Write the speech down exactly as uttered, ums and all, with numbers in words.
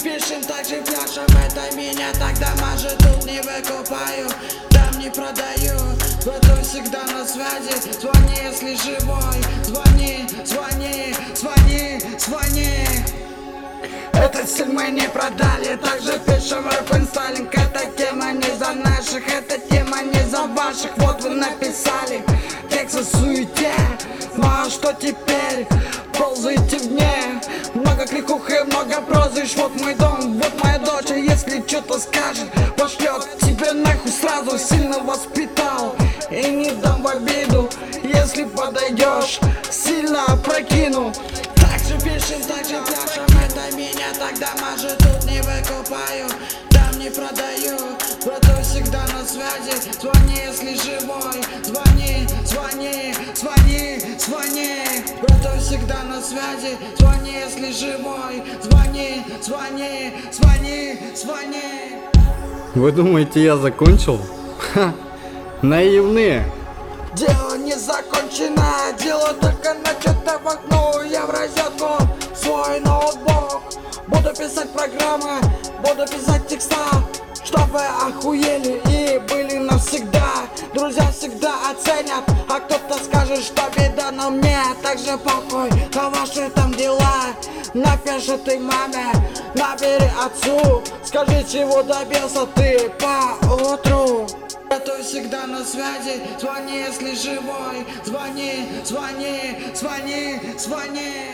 пишем, также пляшем. Это меня тогда мажет, тут не выкупаю, там не продаю. Брату всегда на связи, звони, если живой. Звони, звони, звони, звони. Этот стиль мы не продали, также пишем рэп-инстайлинг. Эта тема не за наших, эта тема не за ваших. Вот вы написали текст о суете, ну а что теперь? Ползайте в ней. Много кликух и много прозы. Вот мой дом, вот моя дочь. А если что-то скажет, пошлет тебе нахуй сразу. Сильно воспитал и не дам в обиду. Если подойдешь, сильно опрокину. Также пишем, также пляшем. Это меня тогда мажет, тут не выкупаю, там не продаю. Брату всегда на связи, звони, если живой. Звони, звони, звони, звони. Брату всегда на связи, звони, если живой. Звони, звони, звони, звони. Вы думаете, я закончил? Ха, наивные. Дело не закончено, дело только начато в окно. Я в розетку свой ноутбук буду писать программы, буду писать текста, чтобы охуели и были навсегда. Друзья всегда оценят, а кто-то скажет, что беда, но мне также похуй на ваши там дела. Напиши ты маме, набери отцу, скажи, чего добился ты по утру. Брату всегда на связи, звони, если живой. Звони, звони, звони, звони.